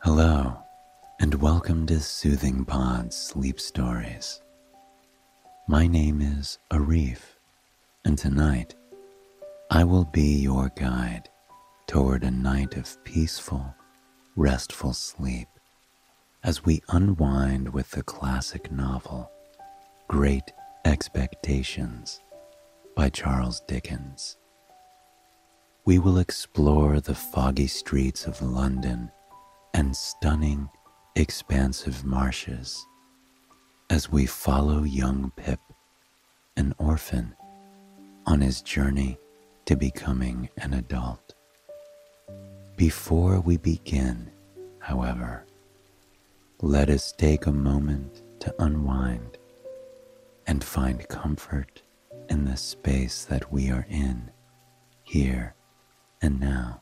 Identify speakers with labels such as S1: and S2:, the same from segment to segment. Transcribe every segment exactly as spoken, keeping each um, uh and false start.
S1: Hello, and welcome to Soothing Pod Sleep Stories. My name is Arif, and tonight I will be your guide toward a night of peaceful, restful sleep as we unwind with the classic novel Great Expectations by Charles Dickens. We will explore the foggy streets of London and stunning, expansive marshes as we follow young Pip, an orphan, on his journey to becoming an adult. Before we begin, however, let us take a moment to unwind and find comfort in the space that we are in, here and now.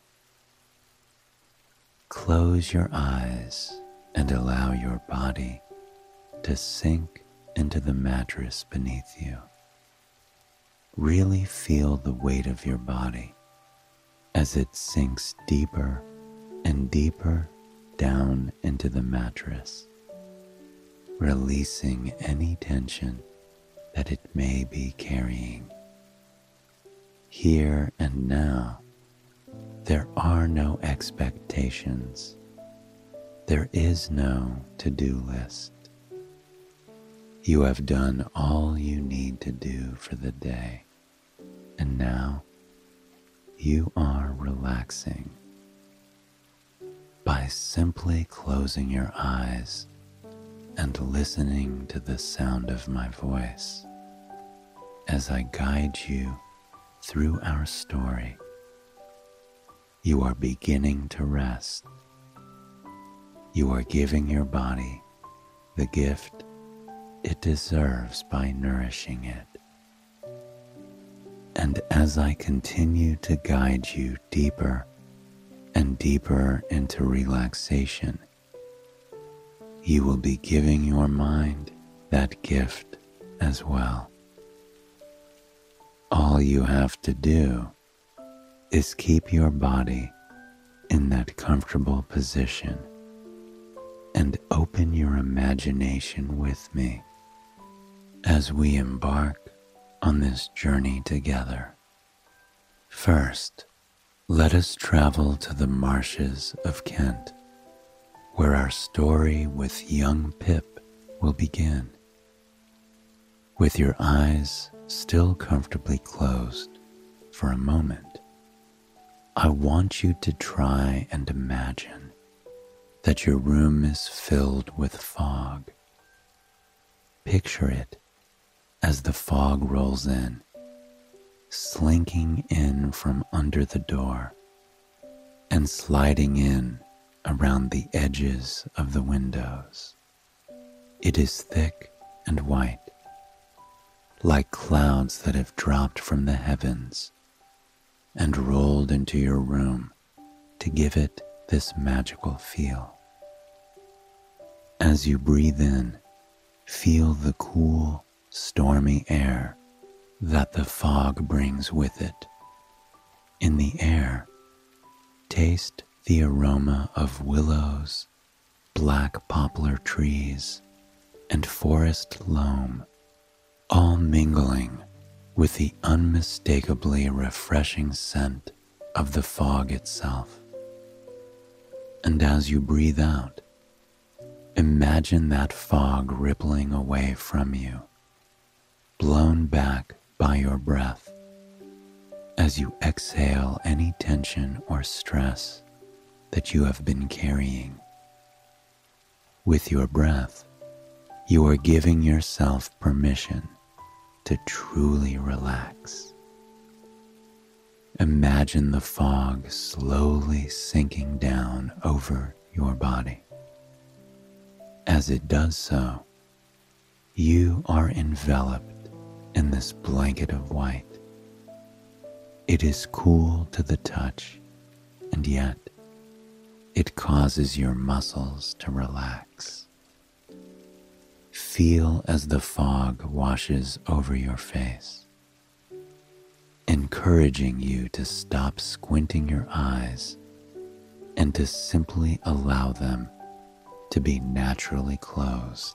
S1: Close your eyes and allow your body to sink into the mattress beneath you. Really feel the weight of your body as it sinks deeper and deeper down into the mattress, releasing any tension that it may be carrying. Here and now, there are no expectations. There is no to-do list. You have done all you need to do for the day, and now you are relaxing. By simply closing your eyes and listening to the sound of my voice as I guide you through our story, you are beginning to rest. You are giving your body the gift it deserves by nourishing it. And as I continue to guide you deeper and deeper into relaxation, you will be giving your mind that gift as well. All you have to do is keep your body in that comfortable position and open your imagination with me as we embark on this journey together. First, let us travel to the marshes of Kent, where our story with young Pip will begin. With your eyes still comfortably closed for a moment, I want you to try and imagine that your room is filled with fog. Picture it as the fog rolls in, slinking in from under the door and sliding in around the edges of the windows. It is thick and white, like clouds that have dropped from the heavens and rolled into your room to give it this magical feel. As you breathe in, feel the cool, stormy air that the fog brings with it. In the air, taste the aroma of willows, black poplar trees, and forest loam, all mingling with the unmistakably refreshing scent of the fog itself. And as you breathe out, imagine that fog rippling away from you, blown back by your breath, as you exhale any tension or stress that you have been carrying. With your breath, you are giving yourself permission to truly relax. Imagine the fog slowly sinking down over your body. As it does so, you are enveloped in this blanket of white. It is cool to the touch, and yet it causes your muscles to relax. Feel as the fog washes over your face, encouraging you to stop squinting your eyes and to simply allow them to be naturally closed.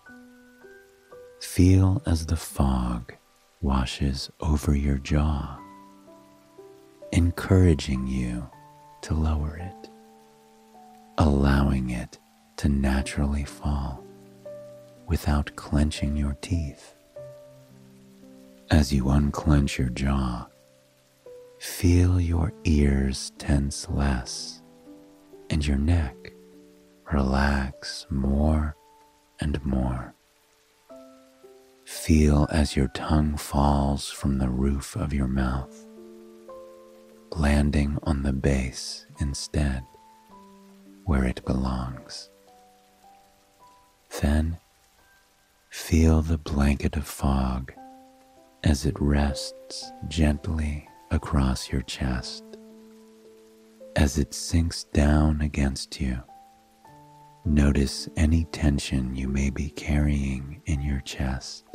S1: Feel as the fog washes over your jaw, encouraging you to lower it, allowing it to naturally fall without clenching your teeth. As you unclench your jaw, feel your ears tense less and your neck relax more and more. Feel as your tongue falls from the roof of your mouth, landing on the base instead, where it belongs. Then feel the blanket of fog as it rests gently across your chest. As it sinks down against you, notice any tension you may be carrying in your chest.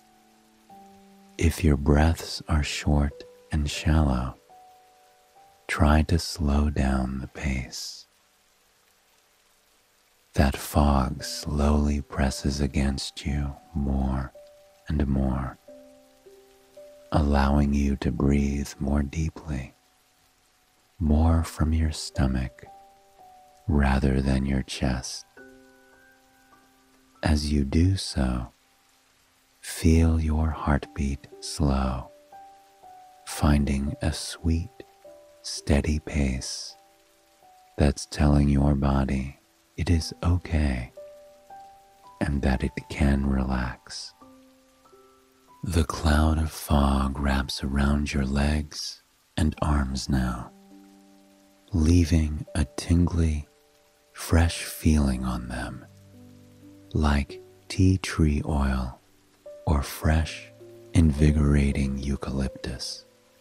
S1: If your breaths are short and shallow, try to slow down the pace. That fog slowly presses against you more and more, allowing you to breathe more deeply, more from your stomach rather than your chest. As you do so, feel your heartbeat slow, finding a sweet, steady pace that's telling your body it is okay and that it can relax. The cloud of fog wraps around your legs and arms now, leaving a tingly, fresh feeling on them, like tea tree oil or fresh, invigorating eucalyptus.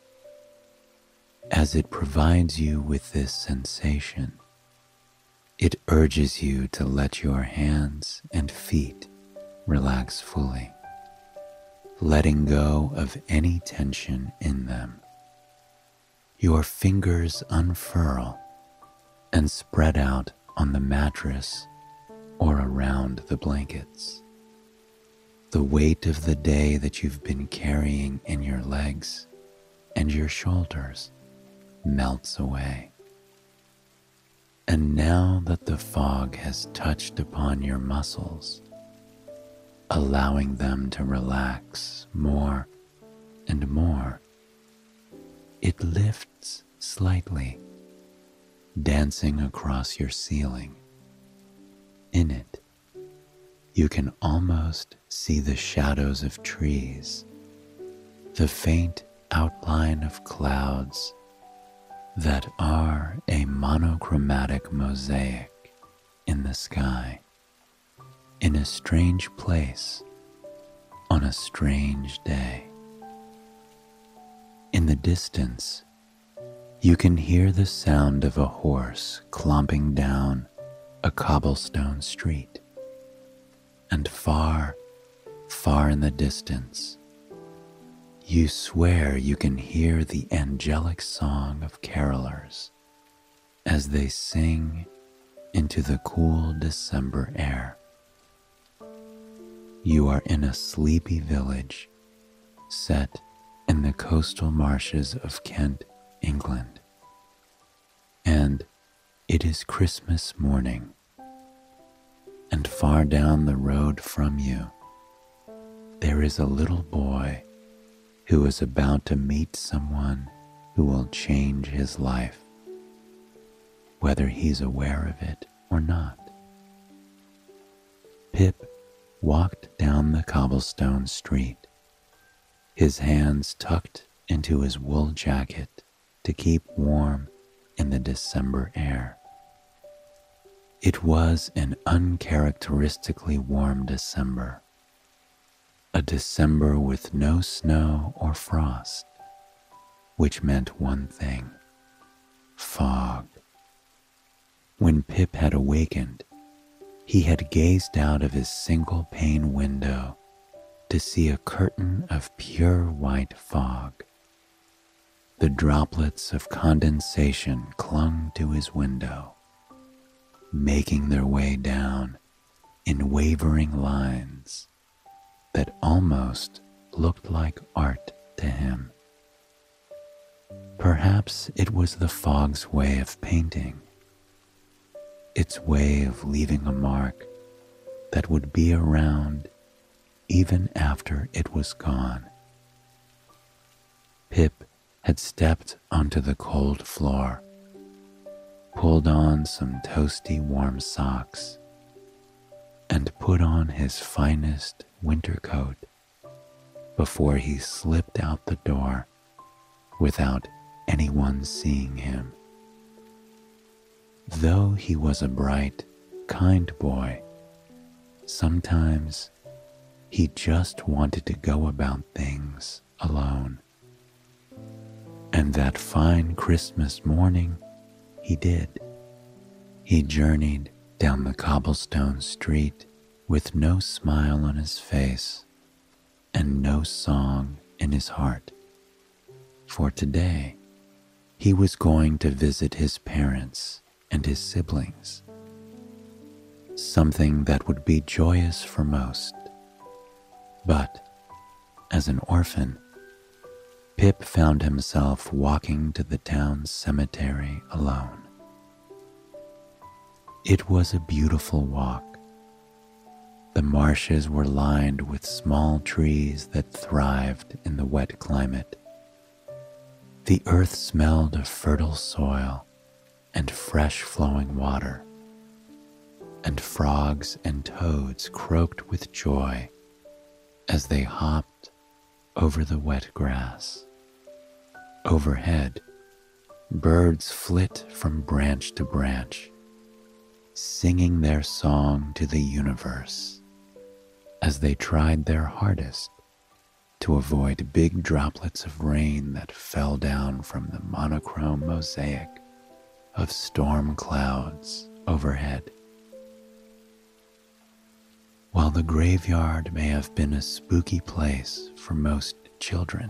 S1: As it provides you with this sensation, it urges you to let your hands and feet relax fully, letting go of any tension in them. Your fingers unfurl and spread out on the mattress or around the blankets. The weight of the day that you've been carrying in your legs and your shoulders melts away. And now that the fog has touched upon your muscles, allowing them to relax more and more, it lifts slightly, dancing across your ceiling. In it, you can almost see the shadows of trees, the faint outline of clouds that are a monochromatic mosaic in the sky, in a strange place, on a strange day. In the distance, you can hear the sound of a horse clomping down a cobblestone street. And far, far in the distance, you swear you can hear the angelic song of carolers as they sing into the cool December air. You are in a sleepy village set in the coastal marshes of Kent, England, and it is Christmas morning. And far down the road from you, there is a little boy who is about to meet someone who will change his life, whether he's aware of it or not. Pip walked down the cobblestone street, his hands tucked into his wool jacket to keep warm in the December air. It was an uncharacteristically warm December, a December with no snow or frost, which meant one thing: fog. When Pip had awakened, he had gazed out of his single-pane window to see a curtain of pure white fog. The droplets of condensation clung to his window, making their way down in wavering lines that almost looked like art to him. Perhaps it was the fog's way of painting, its way of leaving a mark that would be around even after it was gone. Pip had stepped onto the cold floor, pulled on some toasty warm socks, and put on his finest winter coat before he slipped out the door without anyone seeing him. Though he was a bright, kind boy, sometimes he just wanted to go about things alone. And that fine Christmas morning, he did. He journeyed down the cobblestone street with no smile on his face and no song in his heart. For today, he was going to visit his parents and his siblings, something that would be joyous for most. But as an orphan, Pip found himself walking to the town cemetery alone. It was a beautiful walk. The marshes were lined with small trees that thrived in the wet climate. The earth smelled of fertile soil and fresh flowing water, and frogs and toads croaked with joy as they hopped over the wet grass. Overhead, birds flit from branch to branch, singing their song to the universe as they tried their hardest to avoid big droplets of rain that fell down from the monochrome mosaic of storm clouds overhead. While the graveyard may have been a spooky place for most children,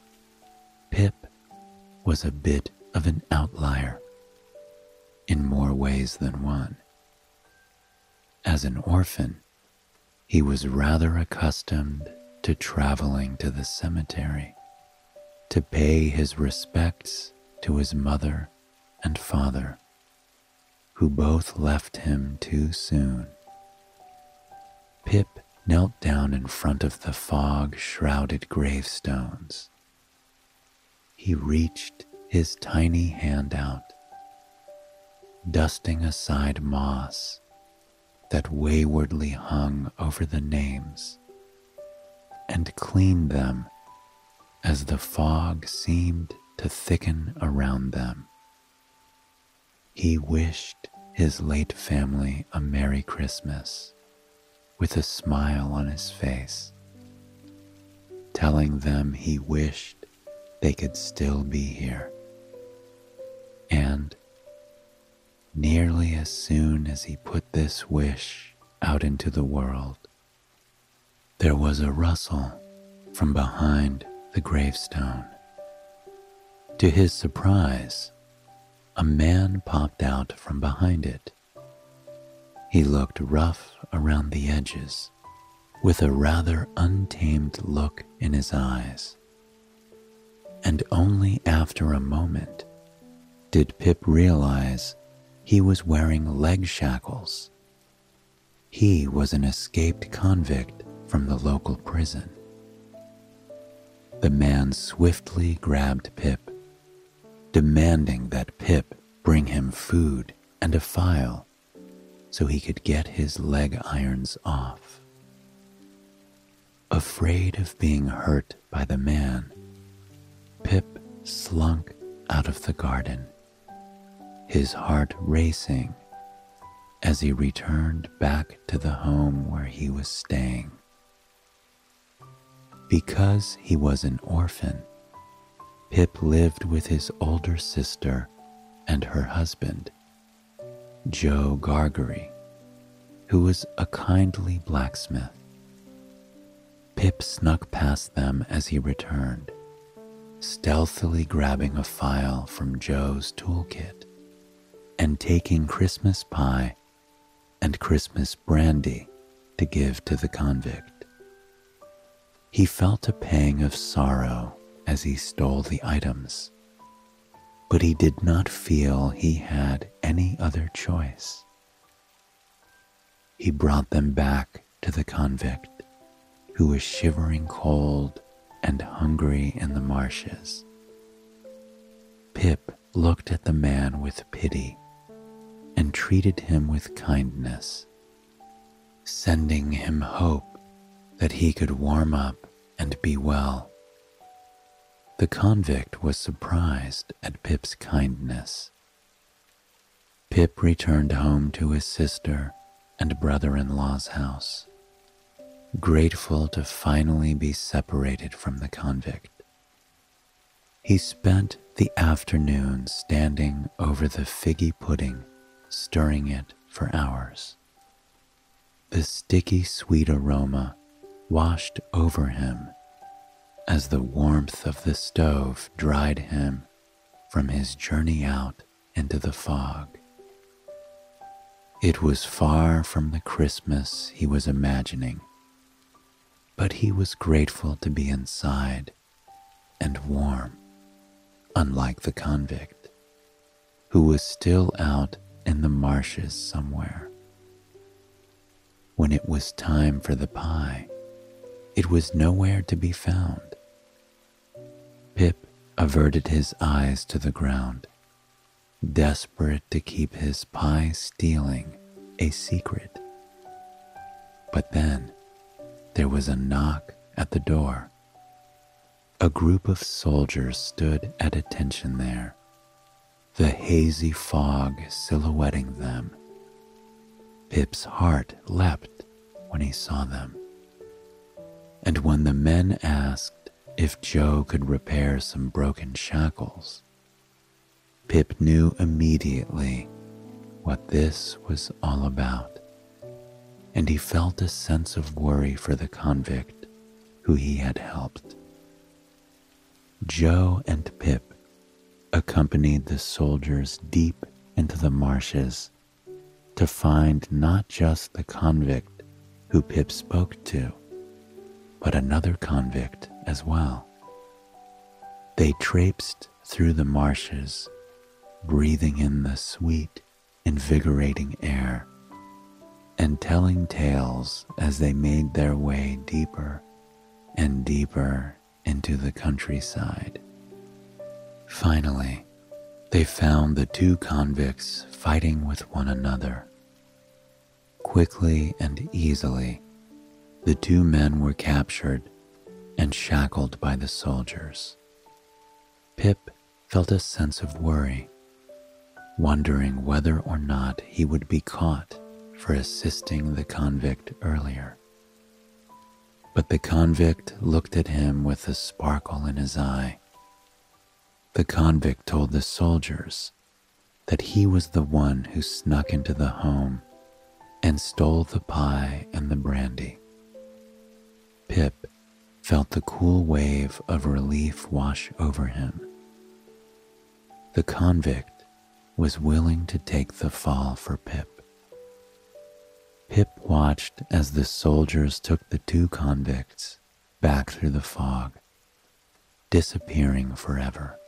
S1: Pip was a bit of an outlier in more ways than one. As an orphan, he was rather accustomed to traveling to the cemetery to pay his respects to his mother and father, who both left him too soon. Pip knelt down in front of the fog-shrouded gravestones. He reached his tiny hand out, dusting aside moss that waywardly hung over the names, and cleaned them as the fog seemed to thicken around them. He wished his late family a Merry Christmas with a smile on his face, telling them he wished they could still be here. And nearly as soon as he put this wish out into the world, there was a rustle from behind the gravestone. To his surprise, a man popped out from behind it. He looked rough around the edges, with a rather untamed look in his eyes. And only after a moment did Pip realize he was wearing leg shackles. He was an escaped convict from the local prison. The man swiftly grabbed Pip, demanding that Pip bring him food and a file so he could get his leg irons off. Afraid of being hurt by the man, Pip slunk out of the garden, his heart racing as he returned back to the home where he was staying. Because he was an orphan, Pip lived with his older sister and her husband, Joe Gargery, who was a kindly blacksmith. Pip snuck past them as he returned, stealthily grabbing a file from Joe's toolkit and taking Christmas pie and Christmas brandy to give to the convict. He felt a pang of sorrow as he stole the items, but he did not feel he had any other choice. He brought them back to the convict, who was shivering cold and hungry in the marshes. Pip looked at the man with pity and treated him with kindness, sending him hope that he could warm up and be well. The convict was surprised at Pip's kindness. Pip returned home to his sister and brother-in-law's house, grateful to finally be separated from the convict. He spent the afternoon standing over the figgy pudding, stirring it for hours. The sticky sweet aroma washed over him as the warmth of the stove dried him from his journey out into the fog. It was far from the Christmas he was imagining, but he was grateful to be inside and warm, unlike the convict, who was still out in the marshes somewhere. When it was time for the pie, it was nowhere to be found. Pip averted his eyes to the ground, desperate to keep his pie stealing a secret. But then there was a knock at the door. A group of soldiers stood at attention there, the hazy fog silhouetting them. Pip's heart leapt when he saw them. And when the men asked if Joe could repair some broken shackles, Pip knew immediately what this was all about, and he felt a sense of worry for the convict who he had helped. Joe and Pip accompanied the soldiers deep into the marshes to find not just the convict who Pip spoke to, but another convict as well. They traipsed through the marshes, breathing in the sweet, invigorating air, and telling tales as they made their way deeper and deeper into the countryside. Finally, they found the two convicts fighting with one another. Quickly and easily, the two men were captured and shackled by the soldiers. Pip felt a sense of worry, wondering whether or not he would be caught for assisting the convict earlier. But the convict looked at him with a sparkle in his eye. The convict told the soldiers that he was the one who snuck into the home and stole the pie and the brandy. Pip felt the cool wave of relief wash over him. The convict was willing to take the fall for Pip. Pip watched as the soldiers took the two convicts back through the fog, disappearing forever.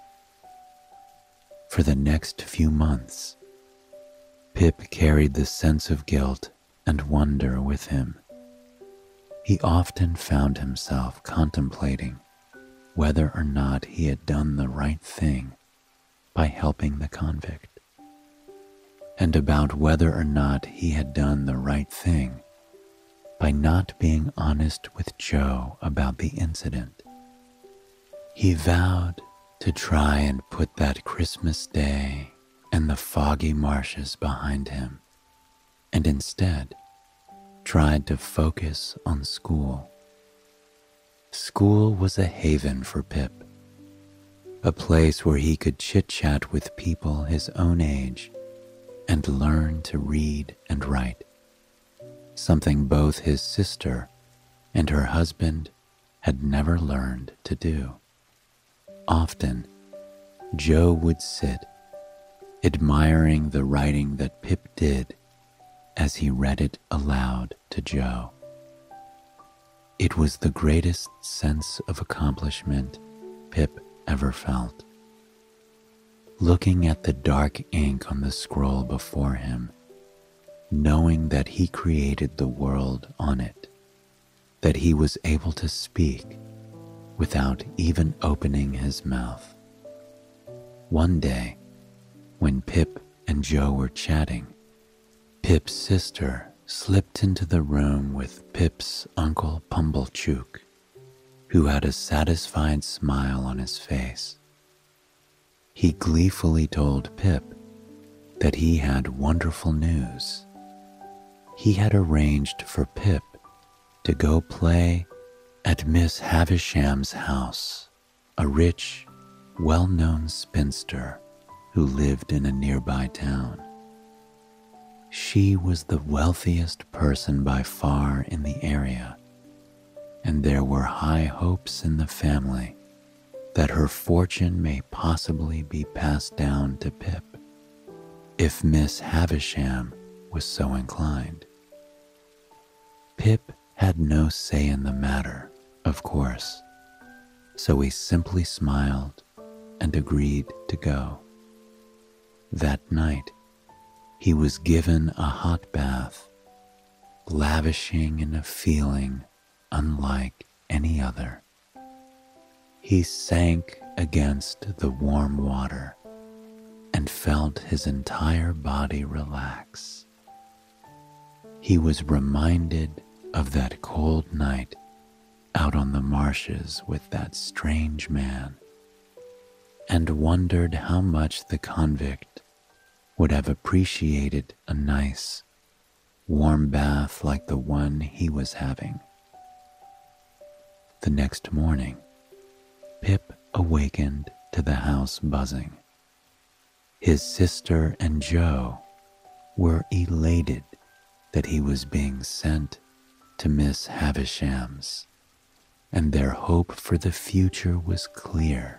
S1: For the next few months, Pip carried the sense of guilt and wonder with him. He often found himself contemplating whether or not he had done the right thing by helping the convict, and about whether or not he had done the right thing by not being honest with Joe about the incident. He vowed to try and put that Christmas day and the foggy marshes behind him, and instead tried to focus on school. School was a haven for Pip, a place where he could chit-chat with people his own age and learn to read and write, something both his sister and her husband had never learned to do. Often, Joe would sit, admiring the writing that Pip did as he read it aloud to Joe. It was the greatest sense of accomplishment Pip ever felt. Looking at the dark ink on the scroll before him, knowing that he created the world on it, that he was able to speak without even opening his mouth. One day, when Pip and Joe were chatting, Pip's sister slipped into the room with Pip's Uncle Pumblechook, who had a satisfied smile on his face. He gleefully told Pip that he had wonderful news. He had arranged for Pip to go play at Miss Havisham's house, a rich, well-known spinster who lived in a nearby town. She was the wealthiest person by far in the area, and there were high hopes in the family that her fortune may possibly be passed down to Pip, if Miss Havisham was so inclined. Pip had no say in the matter, of course, so he simply smiled and agreed to go. That night, he was given a hot bath, lavishing in a feeling unlike any other. He sank against the warm water and felt his entire body relax. He was reminded of that cold night out on the marshes with that strange man, and wondered how much the convict would have appreciated a nice, warm bath like the one he was having. The next morning, Pip awakened to the house buzzing. His sister and Joe were elated that he was being sent to Miss Havisham's, and their hope for the future was clear.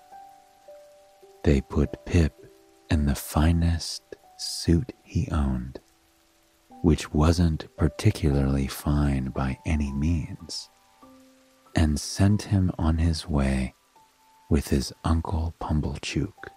S1: They put Pip in the finest suit he owned, which wasn't particularly fine by any means, and sent him on his way with his Uncle Pumblechook.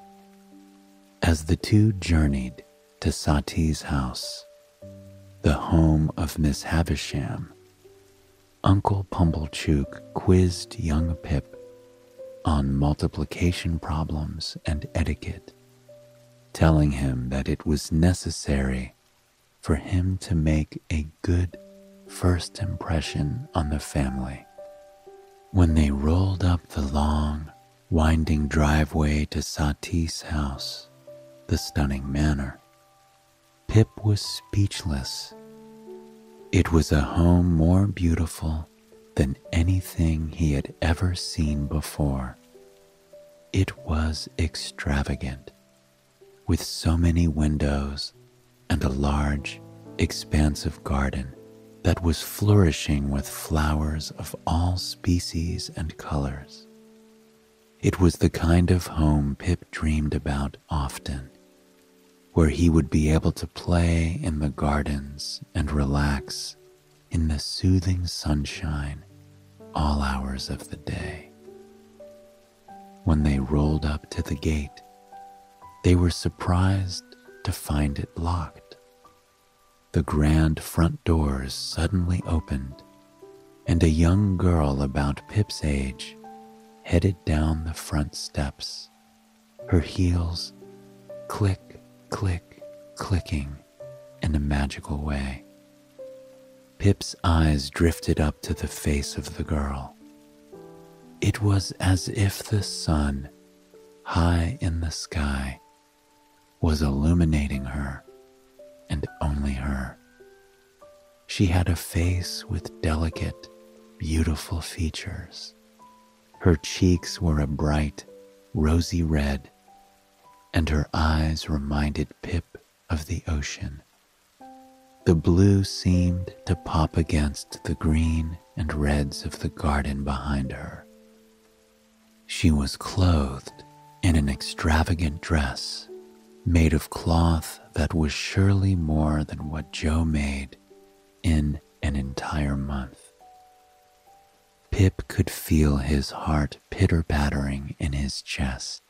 S1: As the two journeyed to Sati's house, the home of Miss Havisham, Uncle Pumblechook quizzed young Pip on multiplication problems and etiquette, telling him that it was necessary for him to make a good first impression on the family. When they rolled up the long, winding driveway to Sati's house, the stunning manor, Pip was speechless. It was a home more beautiful than anything he had ever seen before. It was extravagant, with so many windows and a large, expansive garden that was flourishing with flowers of all species and colors. It was the kind of home Pip dreamed about often, where he would be able to play in the gardens and relax in the soothing sunshine all hours of the day. When they rolled up to the gate, they were surprised to find it locked. The grand front doors suddenly opened, and a young girl about Pip's age headed down the front steps, her heels click, click, clicking in a magical way. Pip's eyes drifted up to the face of the girl. It was as if the sun, high in the sky, was illuminating her, and only her. She had a face with delicate, beautiful features. Her cheeks were a bright, rosy red, and her eyes reminded Pip of the ocean. The blue seemed to pop against the green and reds of the garden behind her. She was clothed in an extravagant dress made of cloth that was surely more than what Joe made in an entire month. Pip could feel his heart pitter-pattering in his chest.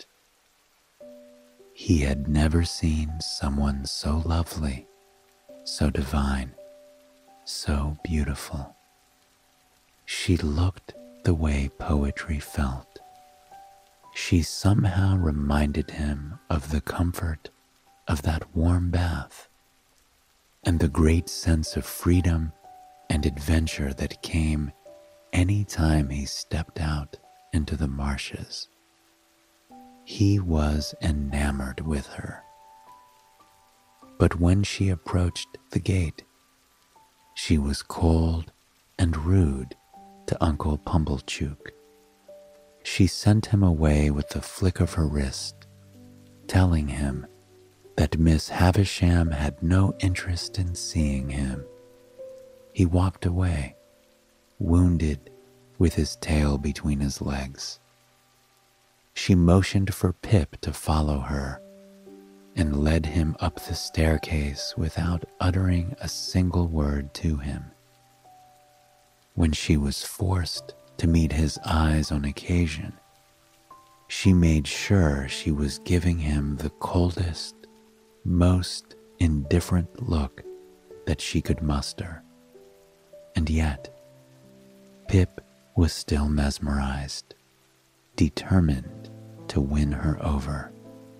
S1: He had never seen someone so lovely, so divine, so beautiful. She looked the way poetry felt. She somehow reminded him of the comfort of that warm bath and the great sense of freedom and adventure that came any time he stepped out into the marshes. He was enamored with her. But when she approached the gate, she was cold and rude to Uncle Pumblechook. She sent him away with the flick of her wrist, telling him that Miss Havisham had no interest in seeing him. He walked away, wounded, with his tail between his legs. She motioned for Pip to follow her and led him up the staircase without uttering a single word to him. When she was forced to meet his eyes on occasion, she made sure she was giving him the coldest, most indifferent look that she could muster. And yet, Pip was still mesmerized, determined to win her over.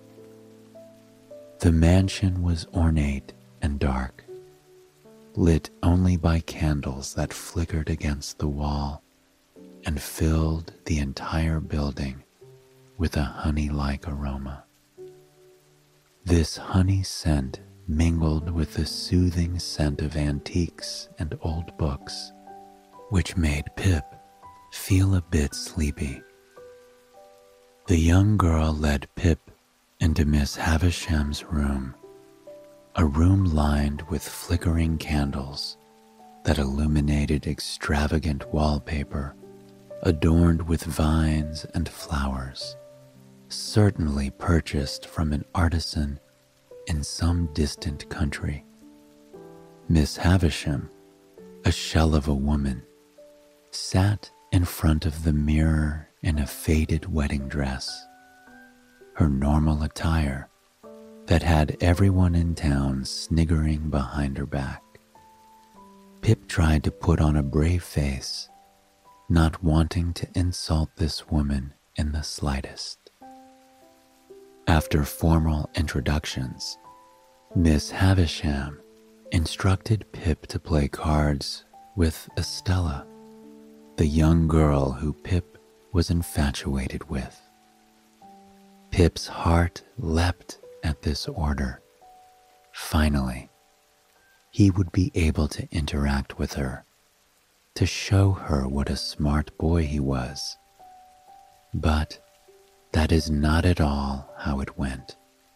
S1: The mansion was ornate and dark, lit only by candles that flickered against the wall and filled the entire building with a honey-like aroma. This honey scent mingled with the soothing scent of antiques and old books, which made Pip feel a bit sleepy. The young girl led Pip into Miss Havisham's room, a room lined with flickering candles that illuminated extravagant wallpaper adorned with vines and flowers, certainly purchased from an artisan in some distant country. Miss Havisham, a shell of a woman, sat in front of the mirror in a faded wedding dress, her normal attire that had everyone in town sniggering behind her back. Pip tried to put on a brave face, not wanting to insult this woman in the slightest. After formal introductions, Miss Havisham instructed Pip to play cards with Estella, the young girl who Pip was infatuated with. Pip's heart leapt at this order. Finally, he would be able to interact with her, to show her what a smart boy he was. But that is not at all how it went.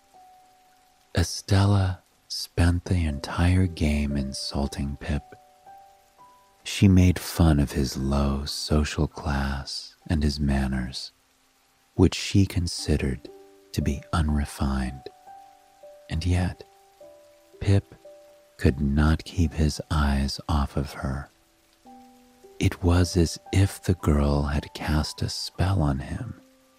S1: Estella spent the entire game insulting Pip. She made fun of his low social class and his manners, which she considered to be unrefined. And yet, Pip could not keep his eyes off of her. It was as if the girl had cast a spell on him.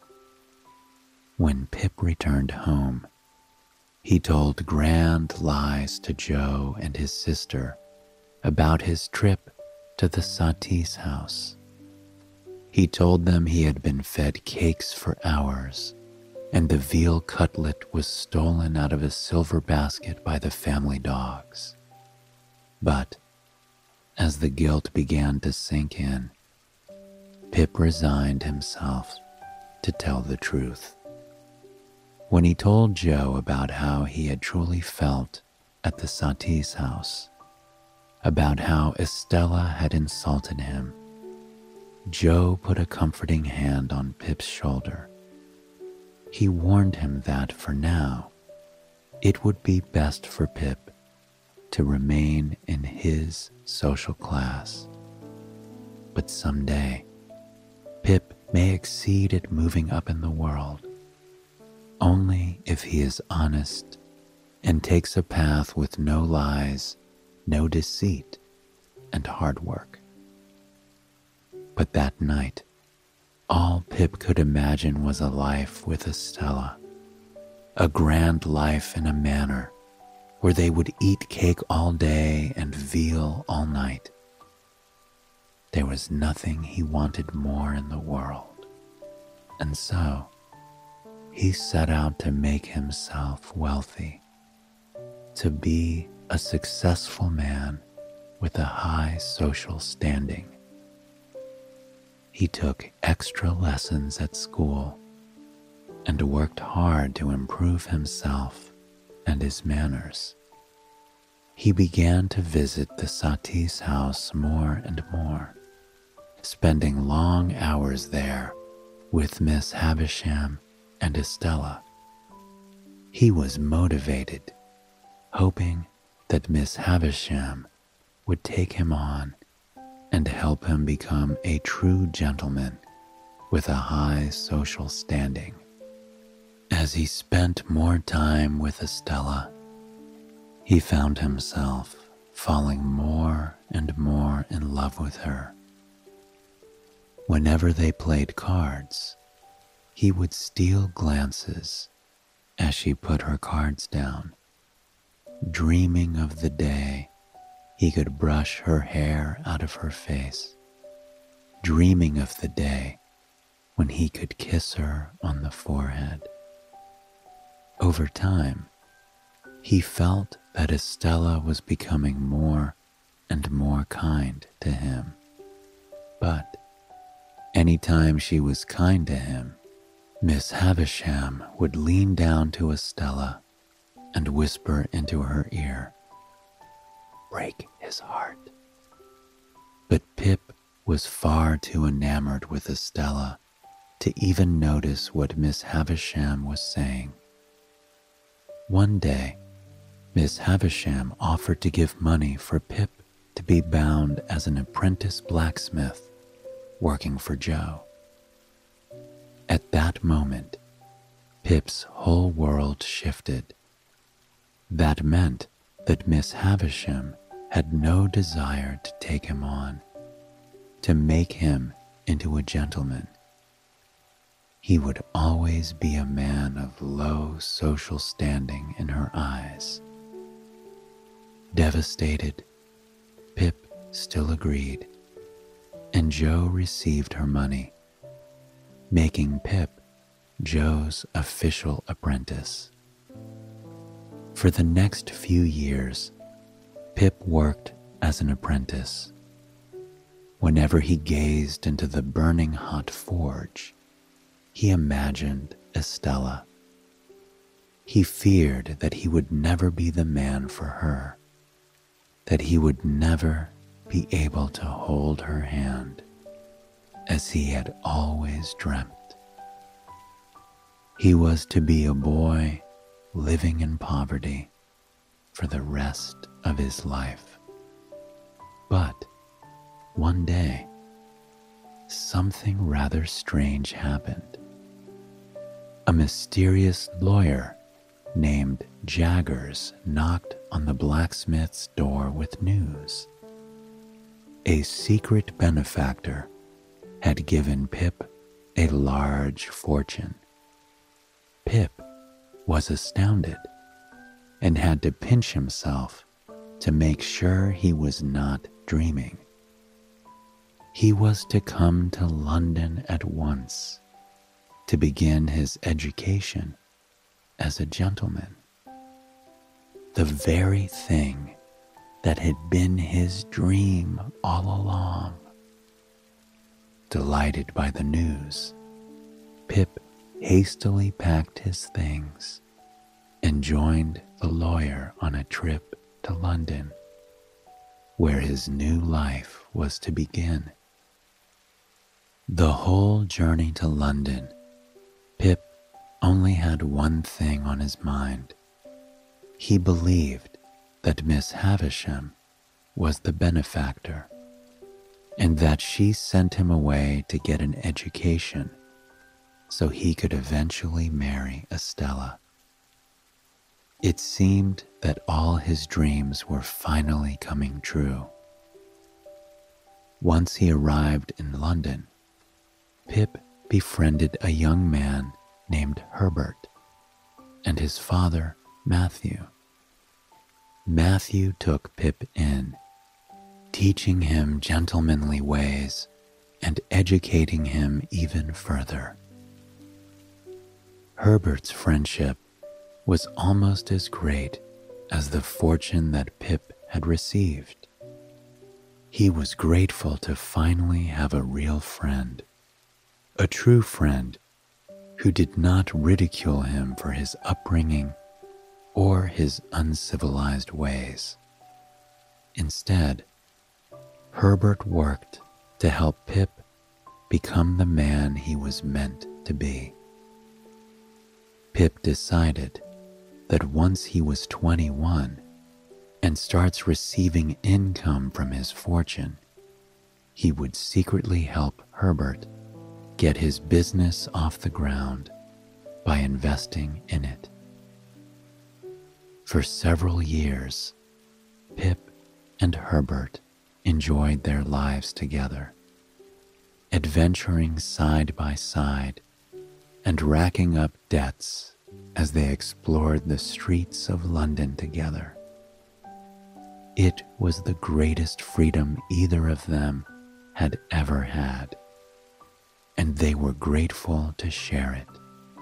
S1: When Pip returned home, he told grand lies to Joe and his sister about his trip to the Satis house. He told them he had been fed cakes for hours, and the veal cutlet was stolen out of a silver basket by the family dogs. But as the guilt began to sink in, Pip resigned himself to tell the truth. When he told Joe about how he had truly felt at the Satis house, about how Estella had insulted him, Joe put a comforting hand on Pip's shoulder. He warned him that for now, it would be best for Pip to remain in his social class. But someday, Pip may exceed at moving up in the world. only if he is honest and takes a path with no lies, no deceit, and hard work. But that night, all Pip could imagine was a life with Estella, a grand life in a manor where they would eat cake all day and veal all night. There was nothing he wanted more in the world, and so he set out to make himself wealthy, to be a successful man with a high social standing. He took extra lessons at school and worked hard to improve himself and his manners. He began to visit the Satis house more and more, spending long hours there with Miss Havisham and Estella. He was motivated, hoping that Miss Havisham would take him on and help him become a true gentleman with a high social standing. As he spent more time with Estella, he found himself falling more and more in love with her. Whenever they played cards, he would steal glances as she put her cards down, dreaming of the day he could brush her hair out of her face, dreaming of the day when he could kiss her on the forehead. Over time, he felt that Estella was becoming more and more kind to him. But anytime she was kind to him, Miss Havisham would lean down to Estella and whisper into her ear, "Break his heart." But Pip was far too enamored with Estella to even notice what Miss Havisham was saying. One day, Miss Havisham offered to give money for Pip to be bound as an apprentice blacksmith working for Joe. At that moment, Pip's whole world shifted. That meant that Miss Havisham had no desire to take him on, to make him into a gentleman. He would always be a man of low social standing in her eyes. Devastated, Pip still agreed, and Joe received her money, making Pip Joe's official apprentice. For the next few years, Pip worked as an apprentice. Whenever he gazed into the burning hot forge, he imagined Estella. He feared that he would never be the man for her, that he would never be able to hold her hand as he had always dreamt. He was to be a boy living in poverty for the rest of his life. But one day, something rather strange happened. A mysterious lawyer named Jaggers knocked on the blacksmith's door with news. A secret benefactor had given Pip a large fortune. Pip was astounded and had to pinch himself to make sure he was not dreaming. He was to come to London at once to begin his education as a gentleman. The very thing that had been his dream all along. Delighted by the news, Pip hastily packed his things and joined the lawyer on a trip to London, where his new life was to begin. The whole journey to London, Pip only had one thing on his mind. He believed that Miss Havisham was the benefactor, and that she sent him away to get an education so he could eventually marry Estella. It seemed that all his dreams were finally coming true. Once he arrived in London, Pip befriended a young man named Herbert and his father, Matthew. Matthew took Pip in, teaching him gentlemanly ways and educating him even further. Herbert's friendship was almost as great as the fortune that Pip had received. He was grateful to finally have a real friend, a true friend who did not ridicule him for his upbringing or his uncivilized ways. Instead, Herbert worked to help Pip become the man he was meant to be. Pip decided that once he was twenty-one and starts receiving income from his fortune, he would secretly help Herbert get his business off the ground by investing in it. For several years, Pip and Herbert enjoyed their lives together, adventuring side by side and racking up debts as they explored the streets of London together. It was the greatest freedom either of them had ever had, and they were grateful to share it.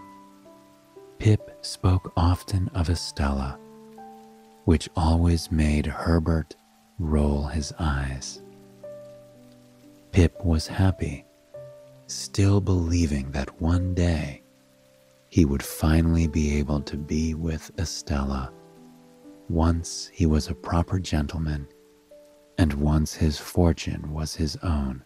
S1: Pip spoke often of Estella, which always made Herbert roll his eyes. Pip was happy, still believing that one day he would finally be able to be with Estella once he was a proper gentleman and once his fortune was his own.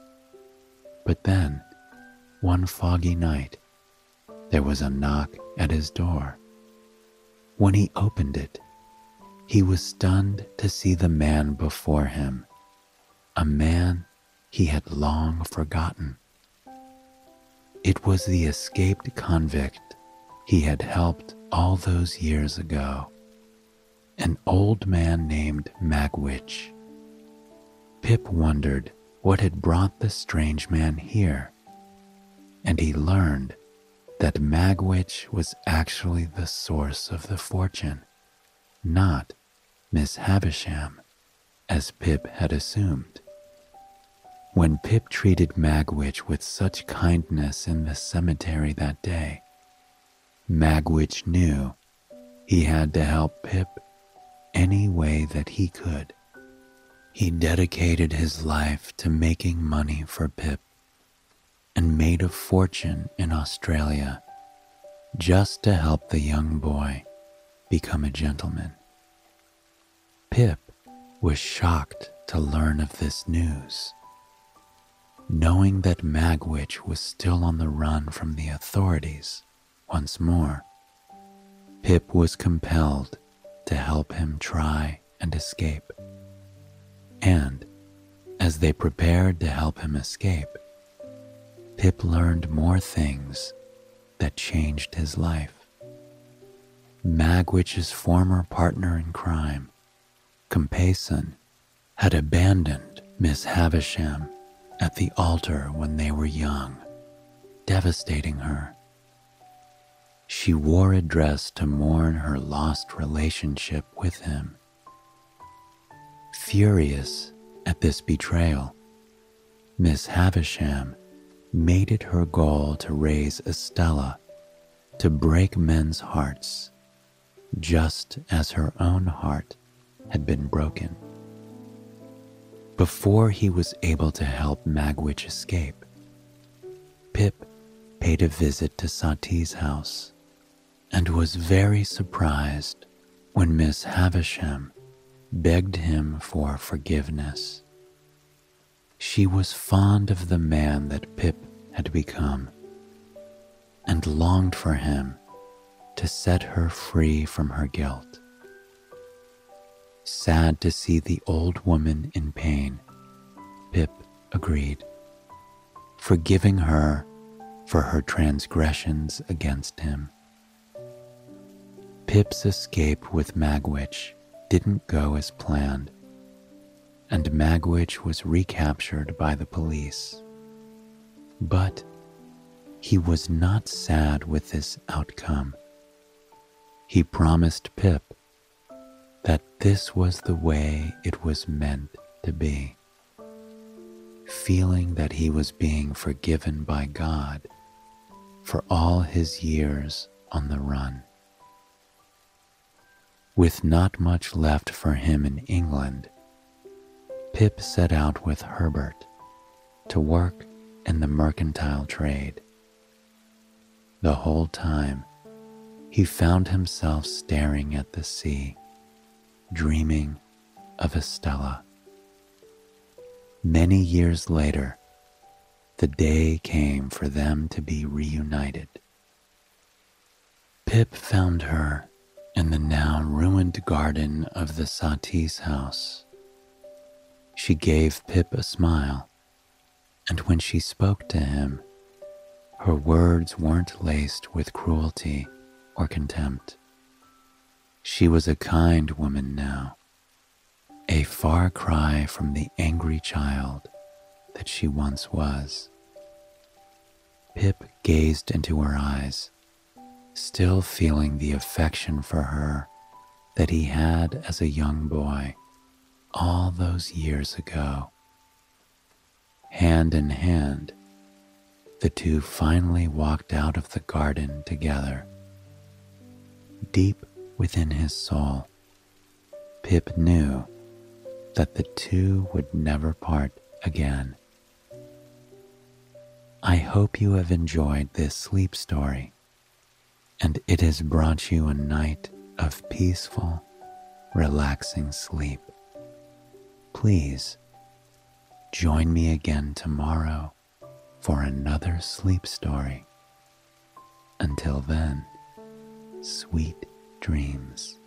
S1: But then, one foggy night, there was a knock at his door. When he opened it, he was stunned to see the man before him, a man he had long forgotten. It was the escaped convict he had helped all those years ago, an old man named Magwitch. Pip wondered what had brought the strange man here, and he learned that Magwitch was actually the source of the fortune, not Miss Havisham, as Pip had assumed. When Pip treated Magwitch with such kindness in the cemetery that day, Magwitch knew he had to help Pip any way that he could. He dedicated his life to making money for Pip and made a fortune in Australia just to help the young boy become a gentleman. Pip was shocked to learn of this news. Knowing that Magwitch was still on the run from the authorities once more, Pip was compelled to help him try and escape. And as they prepared to help him escape, Pip learned more things that changed his life. Magwitch's former partner in crime, Compeyson, had abandoned Miss Havisham at the altar when they were young, devastating her. She wore a dress to mourn her lost relationship with him. Furious at this betrayal, Miss Havisham made it her goal to raise Estella to break men's hearts, just as her own heart had been broken. Before he was able to help Magwitch escape, Pip paid a visit to Satie's house and was very surprised when Miss Havisham begged him for forgiveness. She was fond of the man that Pip had become and longed for him to set her free from her guilt. Sad to see the old woman in pain, Pip agreed, forgiving her for her transgressions against him. Pip's escape with Magwitch didn't go as planned, and Magwitch was recaptured by the police. But he was not sad with this outcome. He promised Pip that this was the way it was meant to be. Feeling that he was being forgiven by God for all his years on the run. With not much left for him in England, Pip set out with Herbert to work in the mercantile trade. The whole time, he found himself staring at the sea, dreaming of Estella. Many years later, the day came for them to be reunited. Pip found her in the now ruined garden of the Satis house. She gave Pip a smile, and when she spoke to him, her words weren't laced with cruelty or contempt. She was a kind woman now, a far cry from the angry child that she once was. Pip gazed into her eyes, still feeling the affection for her that he had as a young boy all those years ago. Hand in hand, the two finally walked out of the garden together. Deep within his soul, Pip knew that the two would never part again. I hope you have enjoyed this sleep story, and it has brought you a night of peaceful, relaxing sleep. Please join me again tomorrow for another sleep story. Until then, sweet dreams.